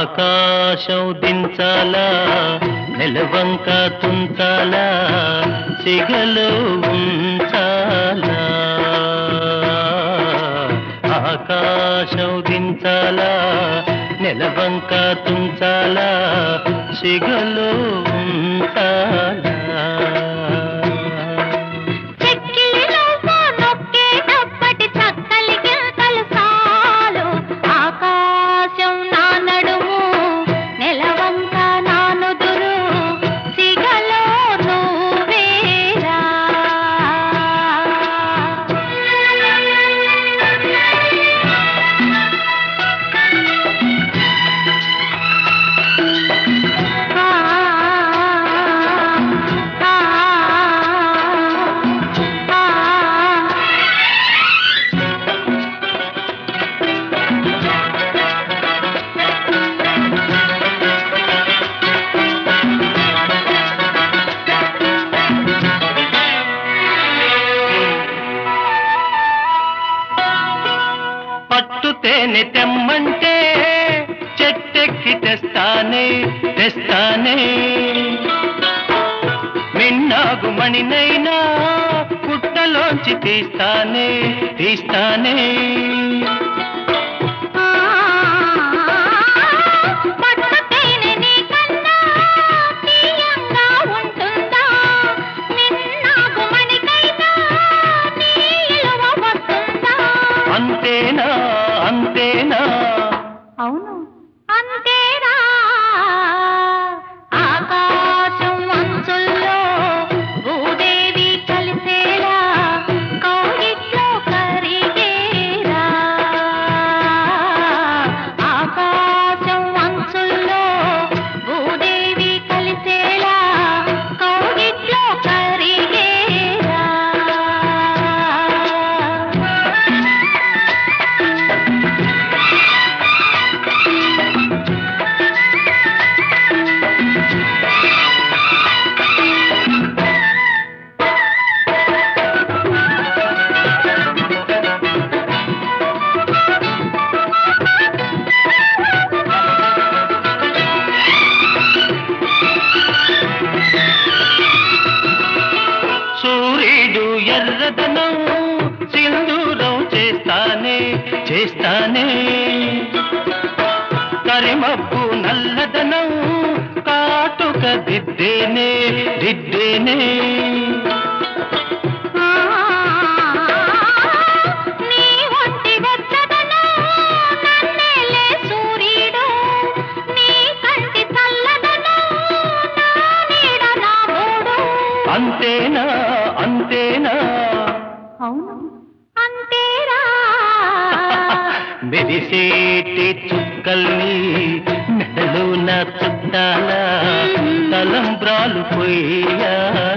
ఆకాశం దించాలా నెలవంక తుంచాలా సిగలో ఉంచాలా ఆకాశం దించాలా నెలవంక తుంచాలా సిగలో ఉంచాలా పట్టు తేనె తెమ్మంటే చెట్టెక్కి తెస్తానే తెస్తానే మిన్నాగు మణినైనా పుట్టలోంచి తీస్తానే తీస్తానే అంతేనా అంతేనా అవును అంతేనా ఆకాశం అంచుల్లో భూదేవి కలిసేలా కౌగిట్లో కరిగేరా ఆకాశం అంచుల్లో భూదేవి కలిసేలా కౌగిట్లో కరిగేరా సూర్యుడు ఎర్రదనం సింధూరం చేస్తానే చేస్తానే కరిమబ్బు నల్లదనం కాటుక దిద్దేనే దిద్దేనే నీ ఒంటి వెచ్చదనం నన్నేలే సూర్యుడు నీ కంటి చల్లదనం నా నీడ నా మూడు అంతేనా అంతేనా అవును అంతేరా మెరిసేటి చుక్కల్ని మెడలో నా చుట్టాలా తలంబ్రాలు పోయాలా